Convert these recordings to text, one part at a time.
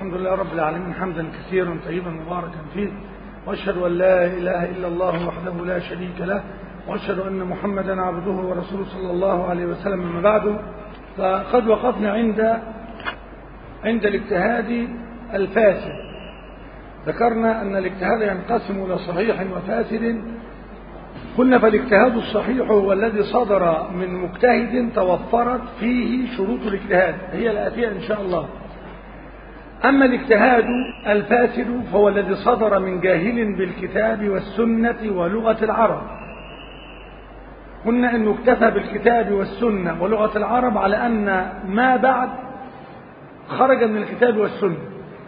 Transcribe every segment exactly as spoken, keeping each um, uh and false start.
الحمد لله رب العالمين حمدا كثيرا طيبا مباركا فيه، وأشهد أن لا إله إلا الله وحده لا شريك له، وأشهد أن محمدا عبده ورسوله صلى الله عليه وسلم. أما بعد، فقد وقفنا عند عند الاجتهاد الفاسد. ذكرنا أن الاجتهاد ينقسم إلى صحيح وفاسد. قلنا فالاجتهاد الصحيح هو الذي صدر من مجتهد توفرت فيه شروط الاجتهاد، هي الآتية إن شاء الله. أما الاجتهاد الفاسد فهو الذي صدر من جاهل بالكتاب والسنة ولغة العرب. قلنا أنه اكتفى بالكتاب والسنة ولغة العرب على أن ما بعد خرج من الكتاب والسنة،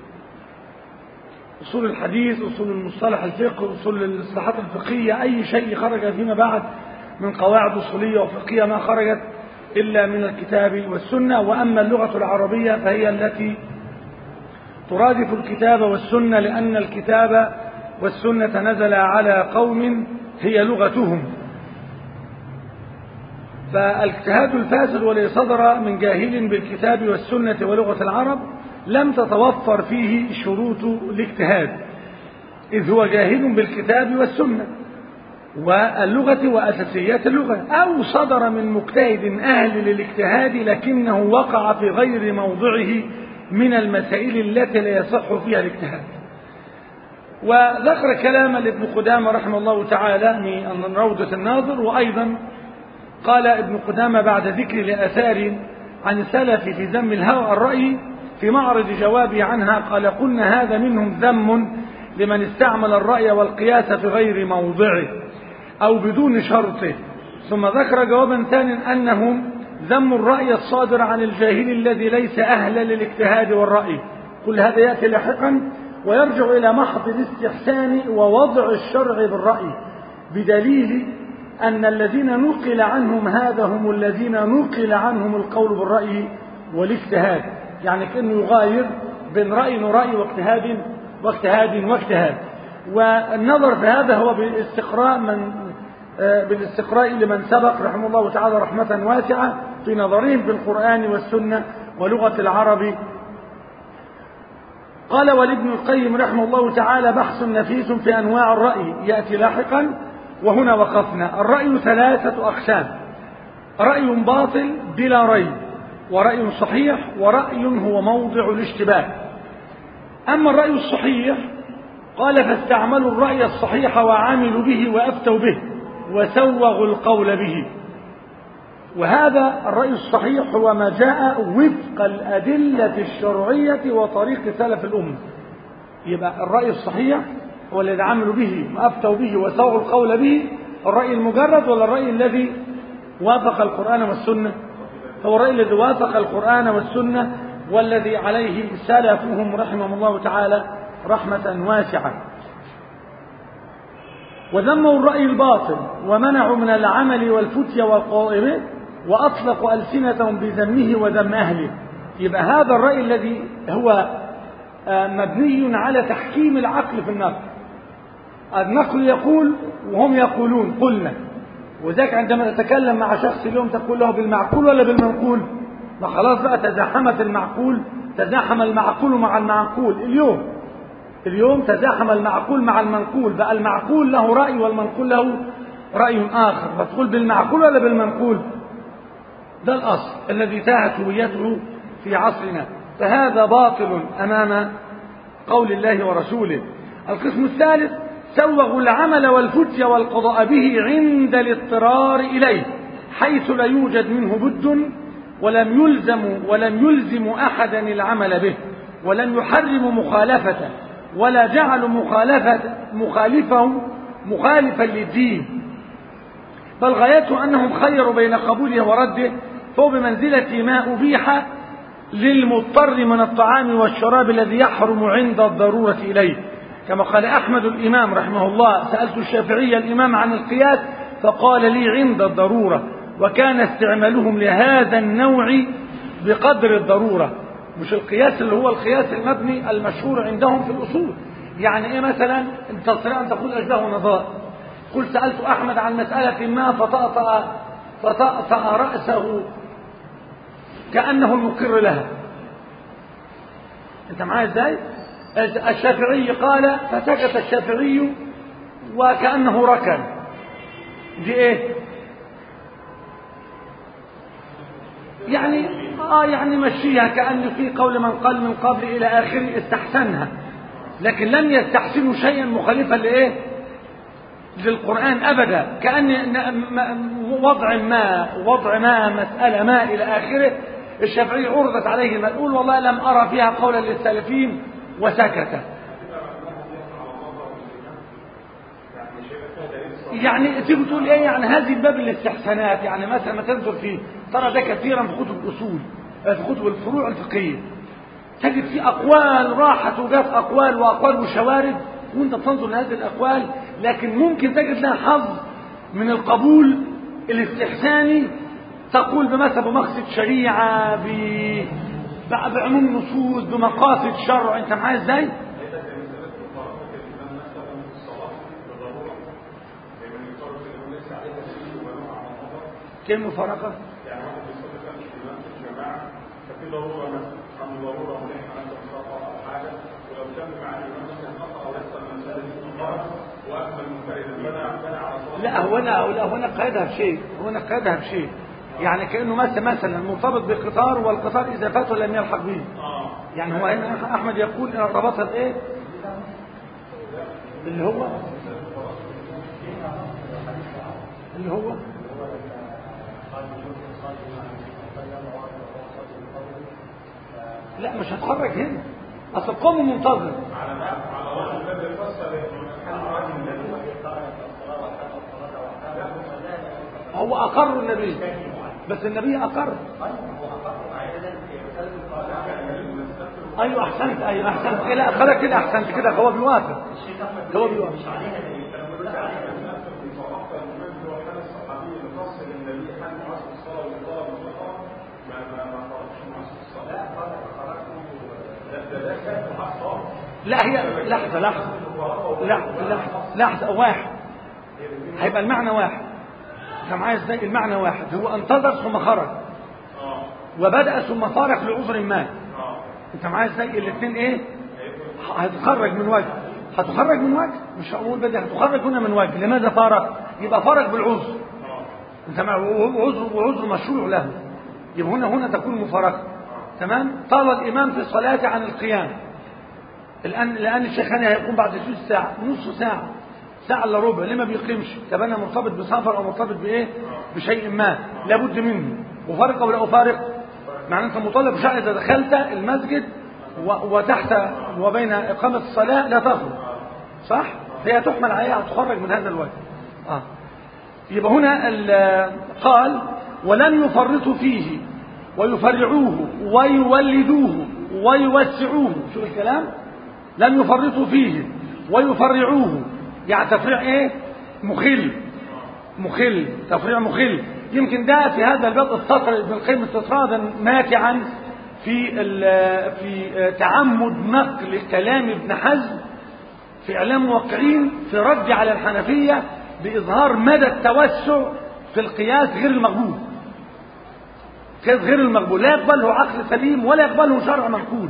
أصول الحديث، أصول المصطلح الفقه، أصول الاصطلاحات الفقهية، أي شيء خرج فيما بعد من قواعد أصولية وفقهية ما خرجت إلا من الكتاب والسنة. وأما اللغة العربية فهي التي ترادف الكتاب والسنة، لأن الكتاب والسنة نزل على قوم هي لغتهم. فالاجتهاد الفاسد والذي صدر من جاهل بالكتاب والسنة ولغة العرب لم تتوفر فيه شروط الاجتهاد، إذ هو جاهل بالكتاب والسنة واللغة وأساسيات اللغة، أو صدر من مجتهد أهل للاجتهاد لكنه وقع في غير موضعه من المسائل التي لا يصح فيها الاجتهاد. وذكر كلاما لابن قدامة رحمه الله تعالى من روضة الناظر. وأيضا قال ابن قدامة بعد ذكر لآثار عن السلف في ذم الهوى الرأي في معرض جوابه عنها، قال: قلنا هذا منهم ذم لمن استعمل الرأي والقياس في غير موضعه أو بدون شرطه. ثم ذكر جوابا ثانيا أنهم ذم الرأي الصادر عن الجاهل الذي ليس أهلا للاجتهاد والرأي. كل هذا يأتي لاحقا ويرجع إلى محض الاستحسان ووضع الشرع بالرأي، بدليل أن الذين نقل عنهم هذا هم الذين نقل عنهم القول بالرأي والاجتهاد، يعني كأنه يغاير بين رأي ورأي واجتهاد واجتهاد واجتهاد. والنظر في هذا هو بالاستقراء من بالاستقراء لمن سبق رحمه الله تعالى رحمة واسعة في نظرهم في القرآن والسنة ولغة العرب. قال: ولابن القيم رحمه الله تعالى بحث نفيس في أنواع الرأي يأتي لاحقا، وهنا وقفنا. الرأي ثلاثة أقسام: رأي باطل بلا ريب، ورأي صحيح، ورأي هو موضع الاشتباه. أما الرأي الصحيح قال: فاستعملوا الرأي الصحيح وعملوا به وأفتوا به وسوغوا القول به. وهذا الرأي الصحيح هو ما جاء وفق الأدلة الشرعية وطريق سلف الأمة. يبقى الرأي الصحيح هو الذي عملوا به وأفتوا به وسوغوا القول به. الرأي المجرد ولا الرأي الذي وافق القرآن والسنة؟ هو الرأي الذي وافق القرآن والسنة والذي عليه سلفهم رحمهم الله تعالى رحمة واسعة. وذموا الرأي الباطل ومنعوا من العمل والفتية والقائمة، وأطلقوا ألسنتهم بذمه وذم أهله. يبقى هذا الرأي الذي هو مبني على تحكيم العقل في النقل. النقل يقول وهم يقولون قلنا. وذلك عندما تتكلم مع شخص اليوم تقول له بالمعقول ولا بالمنقول؟ ما خلاص بقى تزاحمت المعقول، تزاحم المعقول مع المعقول. اليوم اليوم تزاحم المعقول مع المنقول، بقى المعقول له رأي والمنقول له رأي آخر، فتقول بالمعقول ولا بالمنقول؟ ده الأصل الذي تاهت هويته في عصرنا، فهذا باطل أمام قول الله ورسوله. القسم الثالث: سوغوا العمل والفتية والقضاء به عند الاضطرار إليه، حيث لا يوجد منه بد، ولم يلزم ولم يلزم أحدا العمل به، ولم يحرم مخالفته، ولا جعل مخالفة مخالفه مخالفا للدين، بل غايته أنهم خيروا بين قبوله ورده، فهو بمنزلة ما أبيح للمضطر من الطعام والشراب الذي يحرم عند الضرورة إليه. كما قال أحمد الإمام رحمه الله: سألت الشافعي الإمام عن القياس فقال لي عند الضرورة. وكان استعمالهم لهذا النوع بقدر الضرورة، مش القياس اللي هو القياس المبني المشهور عندهم في الأصول. يعني إيه مثلا؟ أنت تستطيع أن تقول أشباه ونظائر. قل: سألت أحمد عن مسألة ما فطأطأ فطأطأ رأسه كأنه المقر لها. انت معايا ازاي؟ الشافعي قال فسكت الشافعي وكأنه ركن. دي ايه؟ يعني اه يعني مشيها كأن في قول من قال من قبل الى اخره استحسنها، لكن لم يستحسنوا شيئا مخالفا لايه؟ للقرآن ابدا، كأن وضع ما وضع ما مسألة ما الى اخره الشافعي عرضت عليه ما يقول والله لم ارى فيها قولا للسلفين وسكت. يعني تيجي تقول ايه؟ يعني هذه باب الاستحسانات، يعني مثلا ما تنظر فيه ترى ده كثيرا في كتب الاصول، في كتب الفروع الفقهيه تجد في اقوال راحت وجات اقوال واقوال وشوارد وانت بتنظر لهذه الاقوال، لكن ممكن تجد لها حظ من القبول الاستحساني، تقول بمثلا بمقصد شريعه ب... بعموم نصوص بمقاصد شرع. انت معايا ازاي؟ كم مفارقة؟ يعني واحد بيصلي كان في الإمام في الجماعة ففي ضرورة مثلا عن ضرورة ونحن عنده خطأ أو حاجة، ولو كان مع الإمام مثلا خطأ أو يحصل مسألة فرض وأكمل منفردا بنى بنى على صلاة. لا هنا لا هنا قيدها بشيء، هنا قيدها بشيء، يعني كأنه مثلا مثلا مرتبط بقطار والقطار إذا فاته لم يلحق به. آه. يعني هو هنا أحمد يقول إن ربطها بإيه؟ اللي هو اللي هو لا مش هتخرج هنا، اصل القوم منتظر على على وجه الذي فصل هو اقر النبي، بس النبي اقر. ايوه احسنت، ايوه احسنت، لا خلك كده احسنت كده، هو بيوافق هو بيوافق. لا هي لحظة لحظة لحظة لحظة لحظة واحد، هيبقى المعنى واحد. انت معايا ازاي؟ المعنى واحد، هو انتظر ثم خرج وبدأ ثم فارق لعذر ما. انت معايا ازاي؟ الاثنين ايه؟ هتخرج من وجه، هتخرج من وجه، مش هقول بدي هتخرج هنا من وجه. لماذا فارق؟ يبقى فارق بالعذر. انت معايا وعذر وعذر مشروع له، يبقى هنا هنا تكون مفارقة. تمام؟ طال الامام في الصلاة عن القيام، الآن لأن الشيخاني هيقوم بعد ثلث ساعة نصف ساعة ساعة إلا ربع، ليه ما بيقيمش؟ طب أنا مرتبط بسفر أو مرتبط بإيه؟ بشيء ما لابد منه، وفارق أو لا أفارق؟ معنى أنت مطالب بشيء إذا دخلت المسجد وتحت وبين إقامة الصلاة لا تخرج، صح؟ هي تحمل عليها تخرج من هذا الوجه. آه. يبقى هنا قال ولن يفرطوا فيه ويفرعوه ويولدوه ويوسعوه. شوف الكلام، لم يفرطوا فيه ويفرعوه، يعني تفريع ايه؟ مخل مخل تفريع مخل. يمكن ده في هذا الباب استطرد ابن القيم استطرادا ماتعا في في تعمد نقل كلام ابن حزم في اعلام موقعين في رد على الحنفيه باظهار مدى التوسع في القياس غير المقبول. قياس غير المقبول لا يقبله عقل سليم ولا يقبله شرع منقول.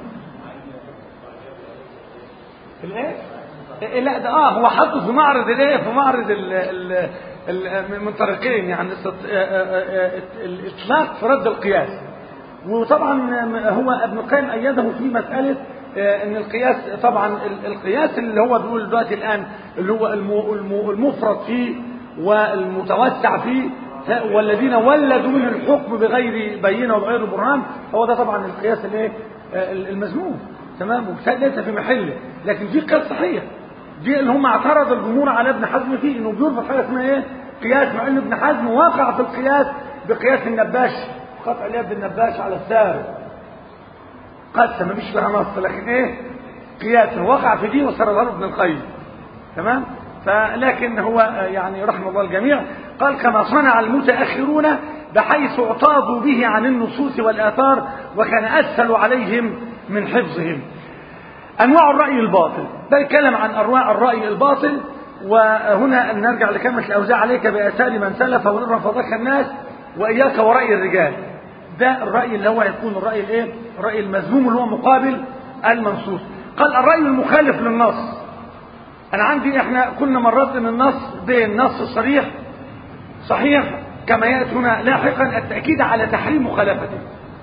الايه؟ لا ده اه هو حطه في معرض الايه؟ في معرض ال ال ال من طريقين، يعني الاطلاق في رد القياس. وطبعا هو ابن القيم ايده في مساله ان القياس، طبعا القياس اللي هو بيقول دلوقتي الان اللي هو المفرط فيه والمتوسع فيه والذين ولدوا منه الحكم بغير بينه وبغير برهان، هو ده طبعا القياس الايه؟ المذموم. تمام؟ ليس في محله، لكن في قياس صحيح. دي اللي هم اعترض الجمهور على ابن حزم فيه انه بيرفض حاجه اسمها ايه؟ قياس، مع ان ابن حزم وقع في القياس بقياس النباش، قطع اليد النباش على السارق. قد ما فيش فيها نص، لكن ايه؟ قياس وقع في دي وسردها له ابن القيم. تمام؟ فلكن هو يعني رحمه الله الجميع قال كما صنع المتأخرون بحيث اعتاضوا به عن النصوص والآثار وكان أسهل عليهم من حفظهم. أنواع الرأي الباطل، ده يتكلم عن أنواع الرأي الباطل. وهنا نرجع لكلمة الأوزاع عليك بآثار من سلف وإن رفضك الناس وإياك ورأي الرجال. ده الرأي اللي هو يكون الرأي الايه؟ الرأي المذموم اللي هو مقابل المنصوص. قال الرأي المخالف للنص. أنا عندي إحنا كنا مرات إن النص بين نص صريح صحيح كما يأتي هنا لاحقا التأكيد على تحريم مخالفته،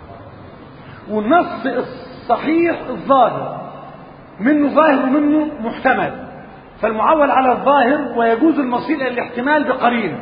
والنص الصحيح الظاهر منه ظاهر ومنه محتمل، فالمعول على الظاهر ويجوز المصير إلى الاحتمال بقرينه.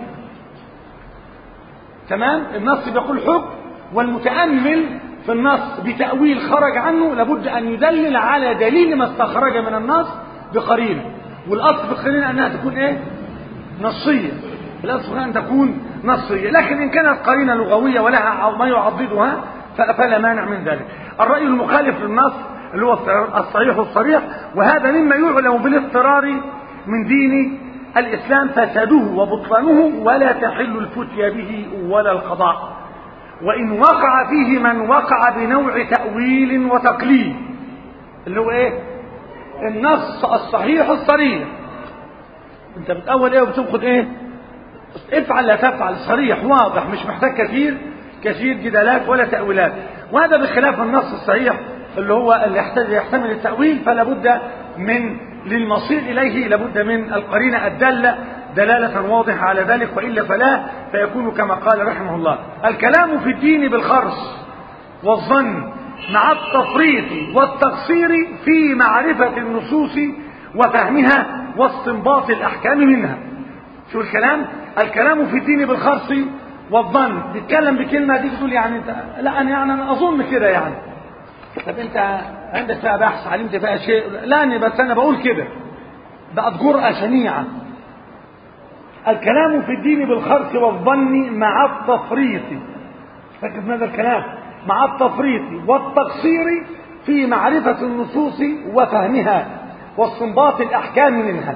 تمام؟ النص بيقول حكم، والمتأمل في النص بتأويل خرج عنه لابد أن يدلل على دليل ما استخرج من النص بقرينه، والأصل في القرينه أنها تكون إيه؟ نصية. الأصل أن تكون نصية، لكن إن كانت قرينة لغوية ولها ما يعضدها فلا مانع من ذلك. الرأي المخالف للنص اللي هو الصحيح الصريح، وهذا مما يعلم بالاضطرار من دين الإسلام فساده وبطلانه، ولا تحل الفتيا به ولا القضاء، وإن وقع فيه من وقع بنوع تأويل وتقليد اللي هو إيه؟ النص الصحيح الصريح. أنت بتأول إيه وبتنقد إيه؟ افعل لا تفعل، صريح واضح مش محتاج كثير كثير جدالات ولا تأويلات. وهذا بخلاف النص الصحيح اللي هو اللي يحتاج يحتمل التأويل، فلا بد من للمصير إليه لابد من القرينة الدالة دلالة واضحة على ذلك، وإلا فلا فيكون كما قال رحمه الله: الكلام في الدين بالخرص والظن مع التفريط والتقصير في معرفة النصوص وفهمها واستنباط الأحكام منها. شو الكلام؟ الكلام في الدين بالخرص والظن. بيتكلم بكلمة دي بتقول يعني انت لا أنا يعني أنا أظن كده يعني. طب أنت عندك فيها بحث علمت فيها شيء؟ لا أنا بس أنا بقول كده، بقت جرأة شنيعة. الكلام في الدين بالخرص والظن مع التفريط، ركز هذا الكلام، مع التفريط والتقصير في معرفة النصوص وفهمها واستنباط الأحكام منها.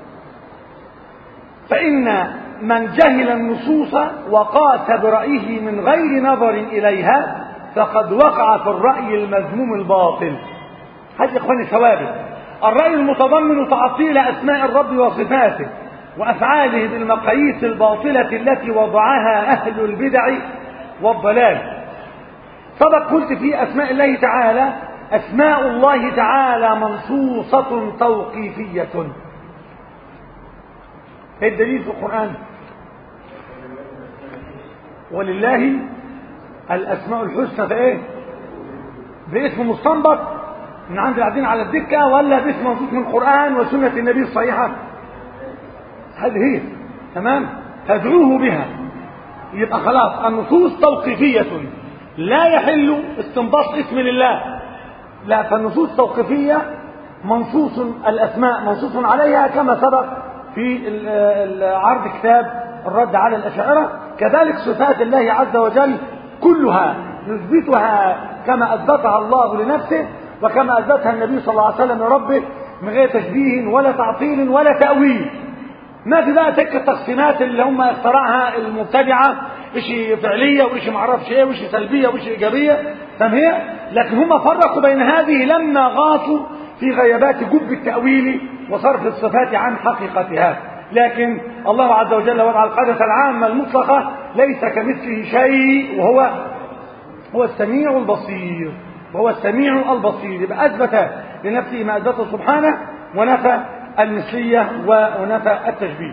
فإن من جهل النصوص وقاس برأيه من غير نظر إليها فقد وقع في الرأي المذموم الباطل. هذه إخواني ثوابت. الرأي المتضمن تعطيل أسماء الرب وصفاته وأفعاله بالمقاييس الباطلة التي وضعها أهل البدع والضلال. سبق قلت في أسماء الله تعالى: أسماء الله تعالى منصوصة توقيفية. ايه الدليل في القرآن؟ ولله الأسماء الحسنى فايه؟ باسم مستنبط من عند العابدين على الدكة، ولا باسم منصوص من القرآن وسنة النبي الصحيحة؟ هذه هي. تمام؟ فادعوه بها. يبقى خلاص النصوص توقيفية، لا يحل استنباط اسم لله، لا، فالنصوص توقيفية منصوص الأسماء منصوص عليها كما سبق في عرض كتاب الرد على الأشاعرة. كذلك صفات الله عز وجل كلها نثبتها كما أثبتها الله لنفسه وكما أثبتها النبي صلى الله عليه وسلم لربه من غير تشبيه ولا تعطيل ولا تأويل. ما في بقى تلك التقسيمات اللي هم اخترعها المبتدعة، إشي فعلية وإشي معرفش إيه وإشي سلبية وإشي إيجابية، فهي لكن هم فرقوا بين هذه لما غاصوا في غيابات جب التأويل وصرف الصفات عن حقيقتها. لكن الله عز وجل وضع القاعدة العامة المطلقة: ليس كمثله شيء وهو هو السميع البصير، وهو السميع البصير. يبقى أثبت لنفسه ما أثبته سبحانه ونفى المثلية ونفى التشبيه.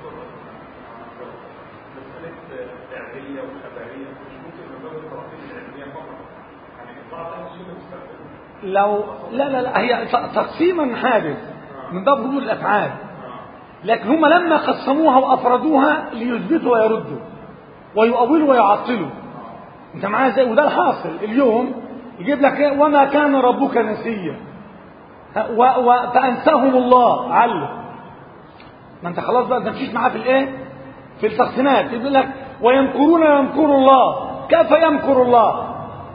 لو لا لا لا هي تقسيما حادث من باب ردود الافعال، لكن هم لما قسموها وافردوها ليثبتوا ويردوا ويؤولوا ويعطلوا. انت معايا ازاي؟ وده الحاصل اليوم، يجيب لك ايه؟ وما كان ربك نسيا فانساهم الله علم. ما انت خلاص بقى انت مشيت معاه في الايه؟ في التقسيمات. يقول لك ويمكرون يمكر الله، كيف يمكر الله؟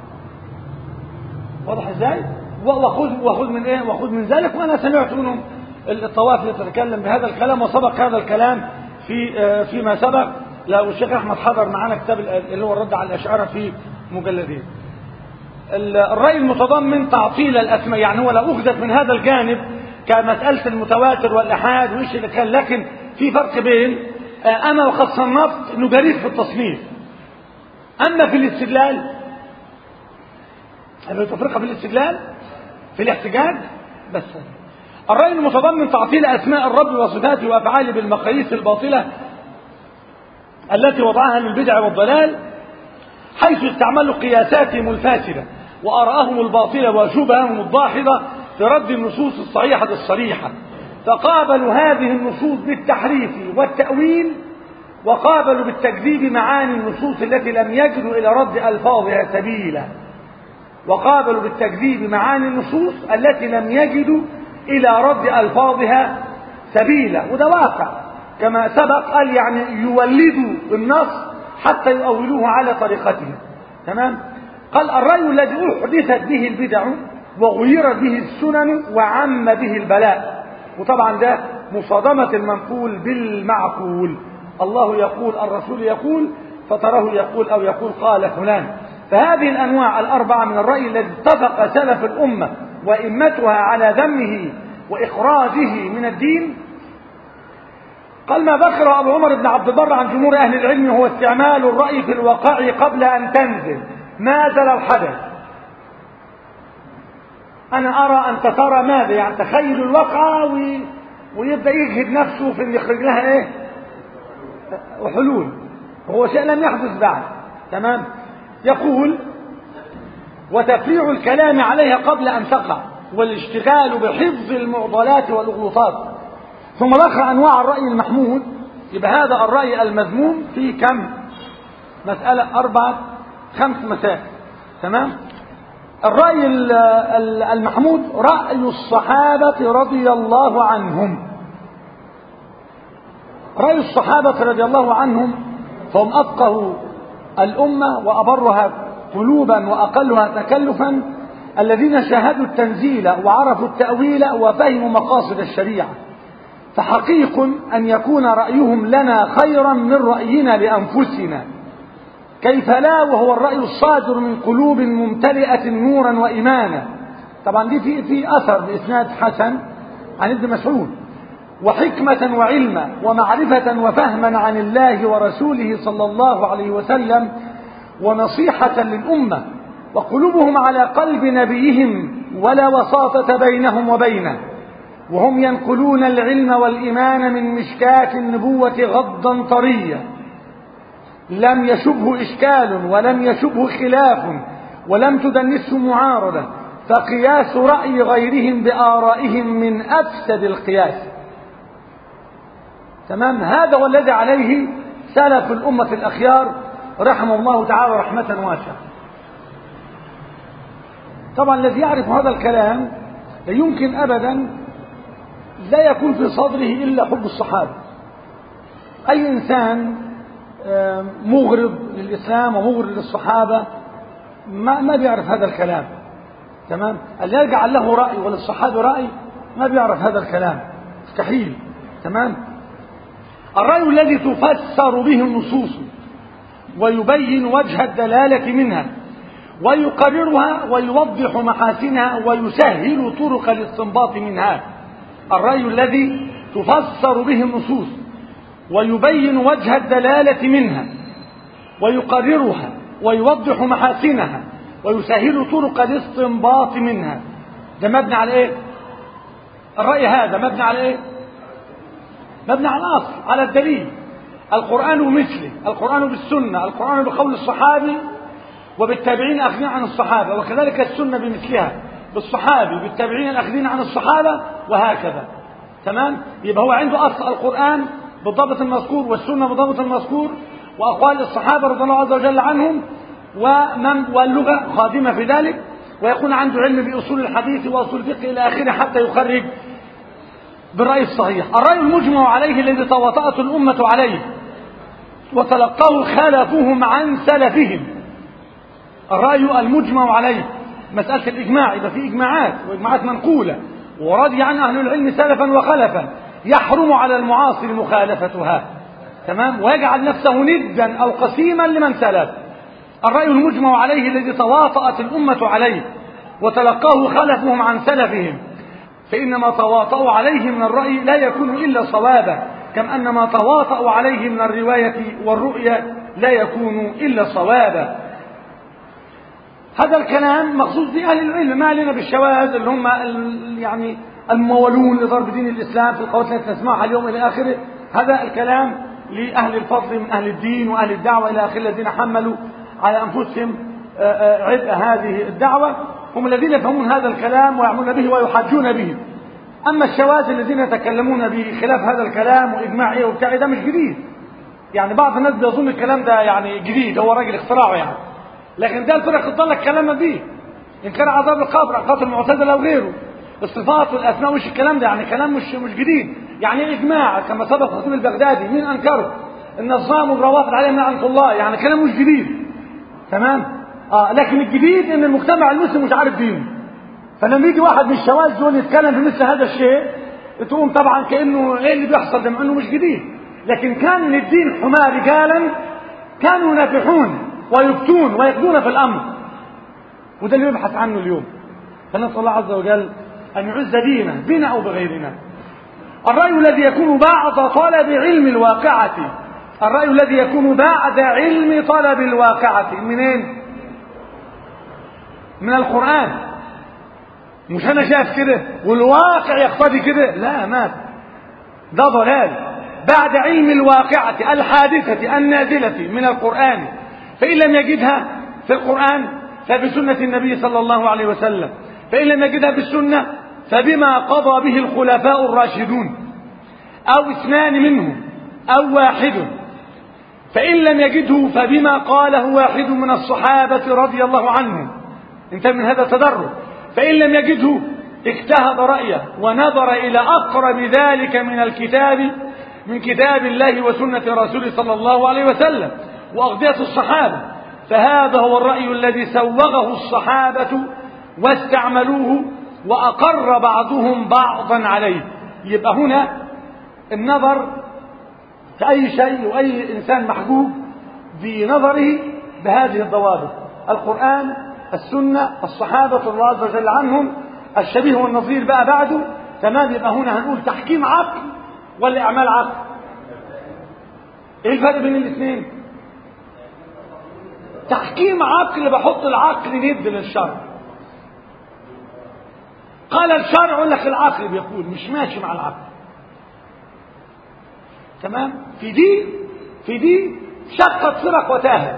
واضح ازاي؟ وخذ وخذ من ايه؟ وخذ من ذلك. وانا سمعت منهم الطوافي تتكلم بهذا الكلام، وسبق هذا الكلام في فيما سبق. لو الشيخ احمد حضر معنا كتاب اللي هو الرد على الاشاعره في مجلدين. الراي المتضمن تعطيل الاسماء، يعني هو لو اخذت من هذا الجانب كمساله المتواتر والاحاد وايش اللي كان، لكن في فرق بين انا وقد صنفت انه جريء في التصنيف. اما في الاستدلال، هل تفرقه في الاستدلال؟ في الاحتجاج بس. الرأي المتضمن تعطيل أسماء الرب وصفاته وأفعاله بالمقاييس الباطلة التي وضعها للبدع والضلال، حيث استعملوا قياساتهم الفاسدة وآراءهم الباطلة وشبههم الضاحضة في رد النصوص الصحيحة الصريحة، فقابلوا هذه النصوص بالتحريف والتأويل، وقابلوا بالتكذيب معاني النصوص التي لم يجدوا إلى رد ألفاظها سبيلا. وقابلوا بالتكذيب معاني النصوص التي لم يجدوا إلى رد ألفاظها سبيلا. وده واقع كما سبق، قال يعني يولدوا النص حتى يؤولوه على طريقتهم. تمام. قال الرأي الذي أحدثت به البدع وغيرت به السنن وعم به البلاء. وطبعا ده مصادمة المنقول بالمعقول. الله يقول، الرسول يقول، فتراه يقول أو يقول قال فلان. فهذه الأنواع الأربعة من الرأي الذي اتفق سلف الأمة وإمتها على ذمه وإخراجه من الدين، قال ما ذكر أبو عمر بن عبد البر عن جمهور أهل العلم هو استعمال الرأي في الوقائع قبل أن تنزل ما زال الحدث. أنا أرى أنت ترى ماذا، يعني تخيل الواقعة ويبدأ يجهد نفسه في أن يخرج لها إيه وحلول، وهو شيء لم يحدث بعد. تمام. يقول وتفريع الكلام عليها قبل أن تقع، والاشتغال بحفظ المعضلات والأغلوطات. ثم ذكر أنواع الرأي المحمود. يبقى هذا الرأي المذموم في كم مسألة؟ أربعة خمس مسائل. تمام. الرأي المحمود رأي الصحابة رضي الله عنهم. رأي الصحابة رضي الله عنهم فهم أفقهوا الأمة وأبرها قلوبا وأقلها تكلفا، الذين شاهدوا التنزيل وعرفوا التأويل وفهموا مقاصد الشريعة. فحقيق أن يكون رأيهم لنا خيرا من رأينا لأنفسنا، كيف لا وهو الرأي الصادر من قلوب ممتلئة نورا وإيمانا. طبعا دي في, في أثر بإسناد حسن عن ابن مسعود، وحكمة وعلما ومعرفة وفهما عن الله ورسوله صلى الله عليه وسلم، ونصيحة للأمة، وقلوبهم على قلب نبيهم ولا وساطة بينهم وبينه، وهم ينقلون العلم والإيمان من مشكاة النبوة غضا طريا، لم يشبه إشكال ولم يشبه خلاف ولم تدنسه معارضة، فقياس رأي غيرهم بآرائهم من أفسد القياس. تمام. هذا هو الذي عليه سلف الأمة الأخيار رحمه الله تعالى رحمة واسعة. طبعا الذي يعرف هذا الكلام لا يمكن أبدا لا يكون في صدره إلا حب الصحابة. أي إنسان مغرض للإسلام ومغرض للصحابة ما ما بيعرف هذا الكلام. تمام. اللي يرجع له رأي وللصحابة رأي ما بيعرف هذا الكلام، مستحيل. تمام. الرأي الذي تفسر به النصوص ويبين وجه الدلالة منها ويقررها ويوضح محاسنها ويسهل طرق الاستنباط منها. الرأي الذي تفسر به النصوص ويبين وجه الدلالة منها ويقررها ويوضح محاسنها ويسهل طرق الاستنباط منها. ده مبني على ايه؟ الرأي هذا مبني على ايه؟ مبني على الأصل، على الدليل. القرآن ومثله، القرآن بالسنة، القرآن بقول الصحابي وبالتابعين أخذين عن الصحابة، وكذلك السنة بمثلها بالصحابي بالتابعين الأخذين عن الصحابة، وهكذا. تمام. يبقى هو عنده أصل القرآن بالضبط المذكور والسنة بالضبط المذكور وأقوال الصحابة رضي الله عز وجل عنهم ومن واللغة خادمة في ذلك، ويكون عنده علم بأصول الحديث وأصول الفقه إلى آخره حتى يخرج بالرأي الصحيح. الرأي المجمع عليه الذي تواطأت الأمة عليه وتلقاه خلفهم عن سلفهم. الرأي المجمع عليه مسألة الإجماع، إذا في إجماعات وإجماعات منقولة ورضي عن أهل العلم سلفا وخلفا، يحرم على المعاصر مخالفتها. تمام. ويجعل نفسه ندا أو قسيما لمن سلف. الرأي المجمع عليه الذي تواطأت الأمة عليه وتلقاه خلفهم عن سلفهم، فإنما تواطؤوا عليه من الرأي لا يكون إلا صوابا، كم أن ما تواطؤوا عليه من الرواية والرؤية لا يكون إلا صوابا. هذا الكلام مخصوص بأهل العلم، ما علينا بالشواذ اللي هم يعني الممولون لضرب دين الإسلام في القوات التي نسمعها اليوم إلى آخره. هذا الكلام لأهل الفضل من أهل الدين وأهل الدعوة إلى آخره، الذين حملوا على أنفسهم عبء هذه الدعوة، هم الذين يفهمون هذا الكلام ويعملون به ويحاجون به. أما الشواذ الذين يتكلمون بخلاف هذا الكلام وإجماع إيه وبتاع، ده مش جديد. يعني بعض الناس بيظن الكلام ده يعني جديد، هو راجل اختراعه يعني، لكن ده الفرق تضل كلامنا به. إن كان عذاب القبر، عقاب المعتزلة أو غيره، الصفات والأسماء، مش الكلام ده يعني كلام مش مش جديد. يعني إجماع كما سبق الخطيب البغدادي، مين أنكره؟ النظام والروافض عليهم لعنة الله، يعني كلام مش جديد. تمام؟ آه لكن الجديد إن المجتمع المسلم مش عارف دينه. فلما يجي واحد من الشواذ دول يتكلم في مثل هذا الشيء، تقوم طبعا كأنه إيه اللي بيحصل ده، مع إنه مش جديد. لكن كان من الدين حماة رجالا كانوا ينافحون ويبتون ويقضون في الأمر، وده اللي يبحث عنه اليوم. فنسأل الله عز وجل أن يعز دينه بنا أو بغيرنا. الرأي الذي يكون بعد طلب علم الواقعة، الرأي الذي يكون بعد علم طلب الواقعة منين؟ من القرآن. مش أنا شايف كده والواقع يقتضي كده، لا، مات، ده ضلال. بعد علم الواقعة الحادثة النازلة من القرآن، فإن لم يجدها في القرآن فبسنة النبي صلى الله عليه وسلم، فإن لم يجدها بالسنة فبما قضى به الخلفاء الراشدون، أو اثنان منهم أو واحد، فإن لم يجده فبما قاله واحد من الصحابة رضي الله عنهم. انت من هذا التدرج. فإن لم يجده اجتهد رأيه ونظر إلى أقرب ذلك من الكتاب، من كتاب الله وسنة رسوله صلى الله عليه وسلم وأقضية الصحابة، فهذا هو الرأي الذي سوغه الصحابة واستعملوه وأقر بعضهم بعضا عليه. يبقى هنا النظر في أي شيء وأي إنسان محجوب بنظره بهذه الضوابط: القرآن، السنة، الصحابة الله عز وجل عنهم، الشبيه والنظير بقى بعده. تمام؟ يبقى هنا هنقول تحكيم عقل ولا إعمال عقل؟ إيه الفرق بين الاثنين؟ تحكيم عقل بحط العقل ند للشرع. قال الشرع يقول لك العقل بيقول، مش ماشي مع العقل. تمام؟ في دي في دي شقت فرق وتاهت.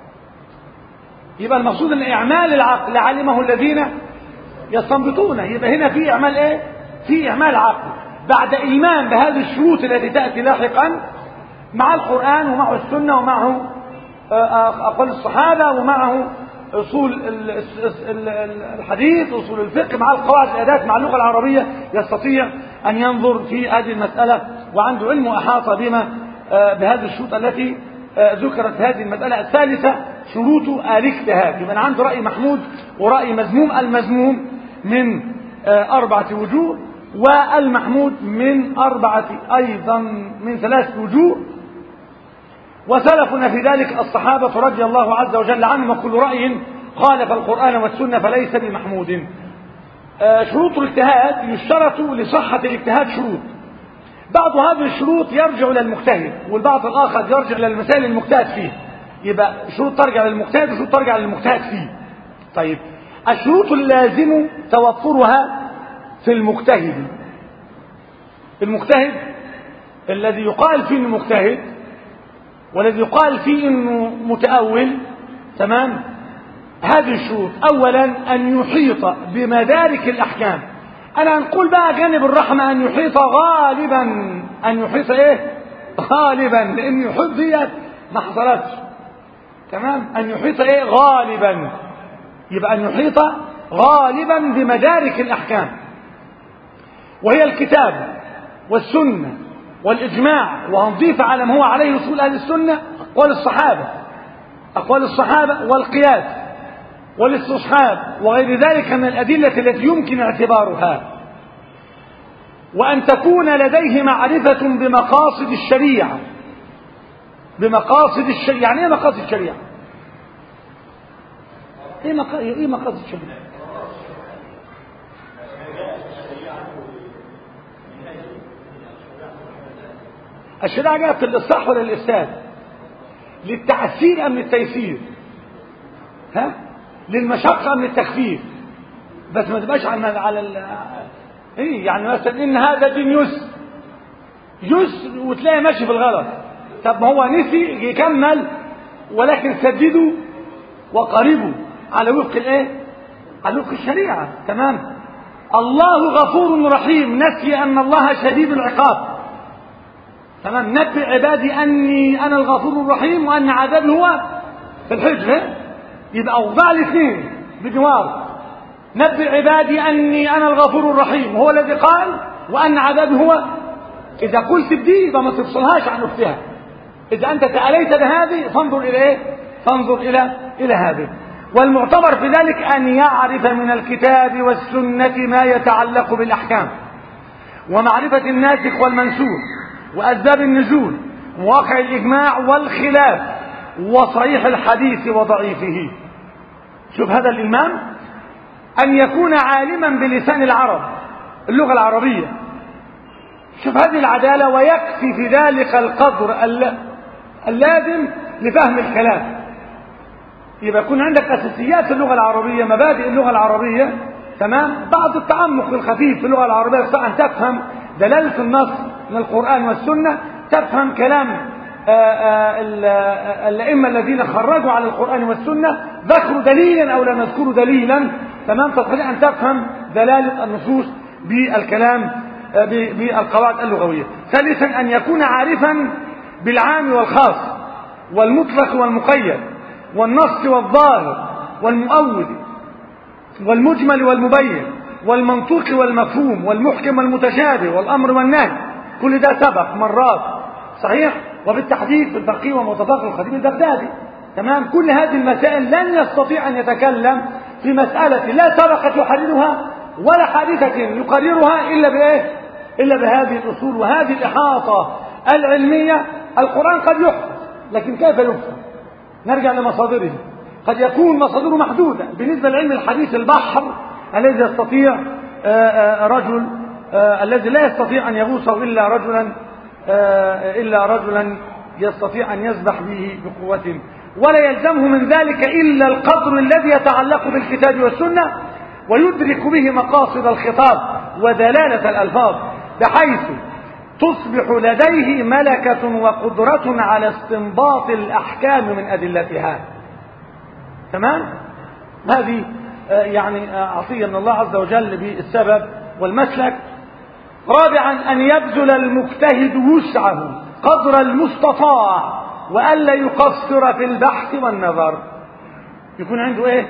يبقى المقصود ان اعمال العقل علمه الذين يستنبطونه. يبقى هنا في اعمال ايه؟ في اعمال عقل بعد ايمان بهذه الشروط التي تاتي لاحقا مع القران ومعه السنه ومعه اقوال الصحابه ومعه اصول الحديث واصول الفقه مع القواعد الاداه مع اللغه العربيه، يستطيع ان ينظر في هذه المساله وعنده علم واحاطه بما بهذه الشروط التي ذكرت. هذه المساله الثالثه شروط الاجتهاد. يبقى عنده راي محمود وراي مذموم. المذموم من اربعه وجوه، والمحمود من اربعه ايضا من ثلاثه وجوه. وسلفنا في ذلك الصحابة رضي الله عز وجل عنهم، وكل رأي خالف القرآن والسنة فليس بمحمود. شروط الاجتهاد يشترط لصحة الاجتهاد شروط. بعض هذه الشروط يرجع إلى المجتهد، والبعض الآخر يرجع إلى المسائل المجتهد فيه. يبقى شروط ترجع للمجتهد وشروط ترجع للمجتهد فيه. طيب، الشروط اللازم توفرها في المجتهد. المجتهد الذي يقال فيه انه مجتهد والذي يقال فيه انه متأول، تمام؟ هذه الشروط: اولا ان يحيط بمدارك الاحكام. انا نقول بقى جانب الرحمة ان يحيط غالبا، ان يحيط ايه؟ غالبا، لان يحيط ديت ما حصلتش. تمام؟ ان يحيط ايه؟ غالبا. يبقى ان يحيط غالبا بمدارك الاحكام، وهي الكتاب والسنة والإجماع، وهنضيف على ما هو عليه أصول أهل السنة أقوال الصحابة أقوال الصحابة والقياس والاستصحاب وغير ذلك من الأدلة التي يمكن اعتبارها. وأن تكون لديه معرفة بمقاصد الشريعة. بمقاصد الشريعة. يعني إيه مقاصد الشريعة؟ إيه مق... إيه مقاصد الشريعة؟ الشريعة جاءت للإصلاح ولا للإفساد؟ للتعسير أم للتيسير؟ ها؟ للمشقة من التخفيف، بس ما تبقاش على على ال... ايه يعني مثلا ان هذا دين يسر يسر وتلاقي ماشي في الغلط. طب ما هو نسي يكمل، ولكن سددوا وقربوا على وفق الايه؟ على وفق الشريعة. تمام. الله غفور رحيم، نسي ان الله شديد العقاب. تمام. نبئ عبادي اني انا الغفور الرحيم وان عذابي هو في الحجر. يبقى اوضاع الاثنين بجوار. نبئ عبادي اني انا الغفور الرحيم هو الذي قال وان عذابي هو. اذا قلت بدي يبقى ما تفصلهاش عن اختها. اذا انت تأليت بهذه فانظر الى ايه؟ فانظر الى الى هذه. والمعتبر في ذلك ان يعرف من الكتاب والسنة ما يتعلق بالاحكام، ومعرفة الناسخ والمنسوخ، واسباب النزول، وواقع الاجماع والخلاف، وصحيح الحديث وضعيفه. شوف هذا الإمام، أن يكون عالما بلسان العرب، اللغة العربية. شوف هذه العدالة، ويكفي في ذلك القدر اللازم لفهم الكلام. يبقى يكون عندك أساسيات اللغة العربية، مبادئ اللغة العربية. تمام. بعض التعمق الخفيف في اللغة العربية يستطيع أن تفهم دلالة النص من القرآن والسنة، تفهم كلام الأئمة الذين خرجوا على القرآن والسنة، ذكروا دليلا أو لا نذكروا دليلا. تمام. تستطيع أن تفهم دلالة النصوص بالكلام بالقواعد اللغوية. ثالثا أن يكون عارفا بالعام والخاص، والمطلق والمقيد، والنص والظاهر، والمؤول، والمجمل والمبين، والمنطوق والمفهوم، والمحكم والمتشابه، والأمر والنهي. كل ده سبق مرات صحيح. وبالتحديد في الفقيه ومتفقه الخطيب البغدادي. تمام. كل هذه المسائل لن يستطيع أن يتكلم في مسألة لا سبقت يحررها ولا حادثة يقررها إلا بإيه؟ إلا بهذه الأصول وهذه الإحاطة العلمية. القرآن قد يحفظ، لكن كيف يحفظ؟ نرجع لمصادره. قد يكون مصادره محدودة. بالنسبة لعلم الحديث البحر الذي يستطيع رجل الذي لا يستطيع أن يغوصه إلا رجلا إلا رجلا يستطيع أن يسبح به بقوة، ولا يلزمه من ذلك إلا القدر الذي يتعلق بالكتاب والسنة، ويدرك به مقاصد الخطاب ودلالة الألفاظ، بحيث تصبح لديه ملكة وقدرة على استنباط الأحكام من أدلتها. تمام. هذه يعني عطية من الله عز وجل بالسبب والمسلك. رابعا أن يبذل المجتهد وسعه قدر المستطاع، وألا يقصر في البحث والنظر. يكون عنده ايه؟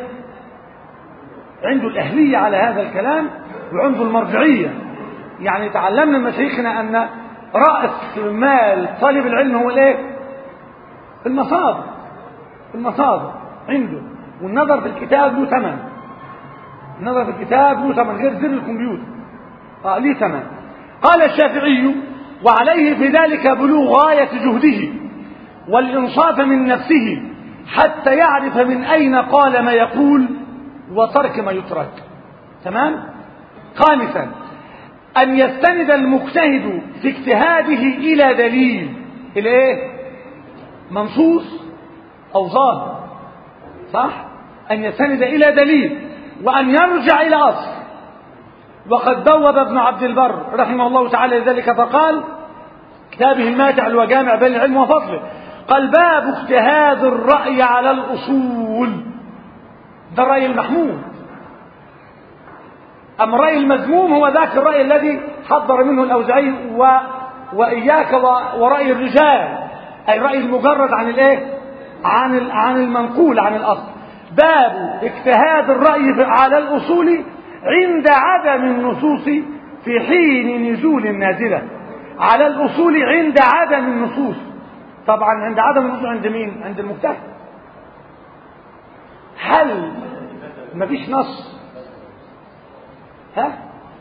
عنده الأهلية على هذا الكلام، وعنده المرجعية. يعني تعلمنا من مشايخنا أن رأس مال طالب العلم هو الايه؟ المصادر. المصادر عنده، والنظر في الكتاب له ثمن. النظر في الكتاب له ثمن غير زر الكمبيوتر. آه ليه ثمن. قال الشافعي: وعليه في ذلك بلوغ غاية جهده والإنصاف من نفسه، حتى يعرف من أين قال ما يقول وترك ما يترك. تمام. خامسا أن يستند المجتهد في اجتهاده إلى دليل، إلى إيه؟ منصوص أو ظاهر. صح؟ أن يستند إلى دليل، وأن يرجع إلى أصل. وقد بوب ابن عبد البر رحمه الله تعالى ذلك فقال: كتابه الماتع الوجامع بين العلم وفضله، قال: باب اجتهاد الرأي على الأصول. ده الرأي المحمود. أما الرأي المذموم هو ذاك الرأي الذي حضر منه الأوزاعي و... وإياك و... ورأي الرجال، أي الرأي المجرد عن الإيه؟ عن ال... عن المنقول عن الأصل. باب اجتهاد الرأي على الأصول عند عدم النصوص في حين نزول النازلة. على الأصول عند عدم النصوص. طبعا عند عدم النصوص عند مين؟ عند المجتهد. هل مفيش نص؟ ها؟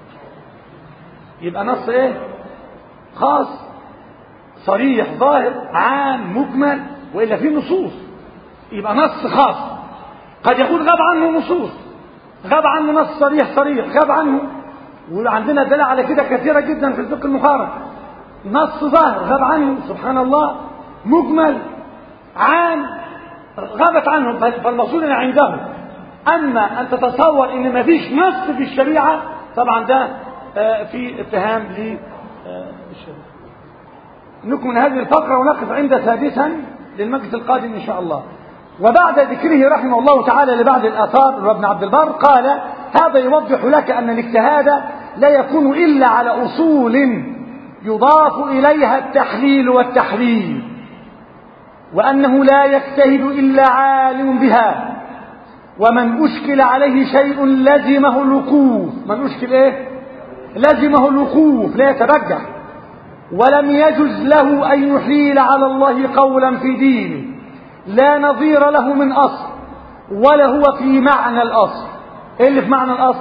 يبقى نص ايه؟ خاص صريح ظاهر عام مجمل، وإلا في نصوص يبقى نص خاص. قد يكون غاب عنه نصوص، غاب عنه نص صريح صريح غاب عنه، وعندنا دلالة على كده كثيرة جدا في الفقه المقارن. نص ظاهر غاب عنه سبحان الله، مجمل عام غابت عنه، فالمقصود عنده أما أن تتصور إن ما فيش نص في الشريعة طبعا ده في اتهام للشريعة. نكمل هذه الفقرة ونقف عند سادسا للمجلس القادم إن شاء الله. وبعد ذكره رحمه الله تعالى لبعض الآثار ابن عبد البر قال: هذا يوضح لك أن الاجتهاد لا يكون إلا على أصول يضاف إليها التحليل والتحريم، وأنه لا يجتهد إلا عالم بها، ومن أشكل عليه شيء لزمه الوقوف. من أشكل إيه؟ لزمه الوقوف، لا يتبجح، ولم يجز له أن يحيل على الله قولا في دينه لا نظير له من أصل ولا هو في معنى الأصل. إيه اللي في معنى الأصل؟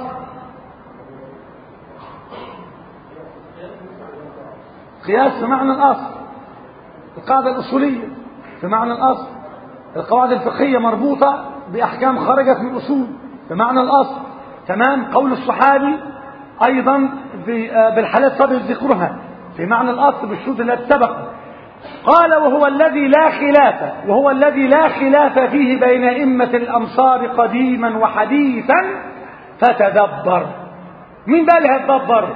قياس في معنى الأصل، القاعدة الأصولية في معنى الأصل، القواعد الفقهية مربوطة بأحكام خرجت من الأصول في معنى الأصل. تمام. قول الصحابي أيضا بالحالات سبق ذكرها في معنى الأصل بالشروط التي سبق. قال: وهو الذي لا خلاف وهو الذي لا خلاف فيه بين أئمة الأمصار قديما وحديثا فتدبر. مين بقى اللي هيتدبر؟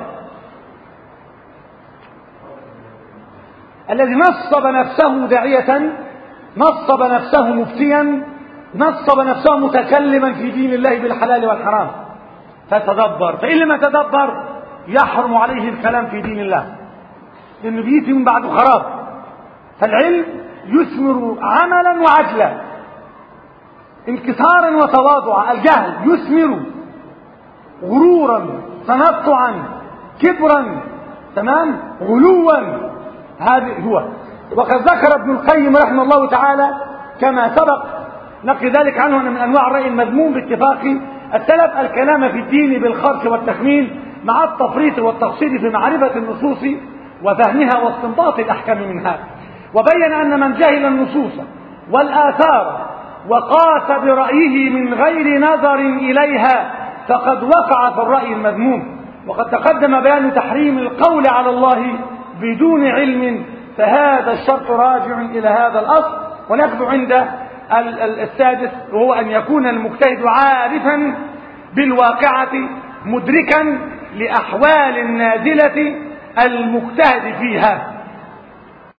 الذي نصب نفسه داعية، نصب نفسه مفتيا، نصب نفسه متكلما في دين الله بالحلال والحرام. فتدبر. فإن لم يتدبر يحرم عليه الكلام في دين الله، لأنه بيأتي من بعد خراب. فالعلم يثمر عملا وعدلا، انكسارا وتواضعا. الجهل يثمر غرورا، تنطعا، كبرا، تمام، غلوا. هذا هو. وقد ذكر ابن القيم رحمه الله تعالى كما سبق نقل ذلك عنه أن من أنواع الرأي المذموم باتفاق السلف الكلام في الدين بالخرص والتخمين مع التفريط والتقصير في معرفة النصوص وفهمها واستنباط الأحكام منها. وبين أن من جهل النصوص والآثار وقاس برأيه من غير نظر إليها فقد وقع في الرأي المذموم. وقد تقدم بيان تحريم القول على الله بدون علم، فهذا الشرط راجع إلى هذا الأصل. ونأخذ عند السادس وهو أن يكون المجتهد عارفا بالواقعة مدركا لأحوال النازلة المجتهد فيها.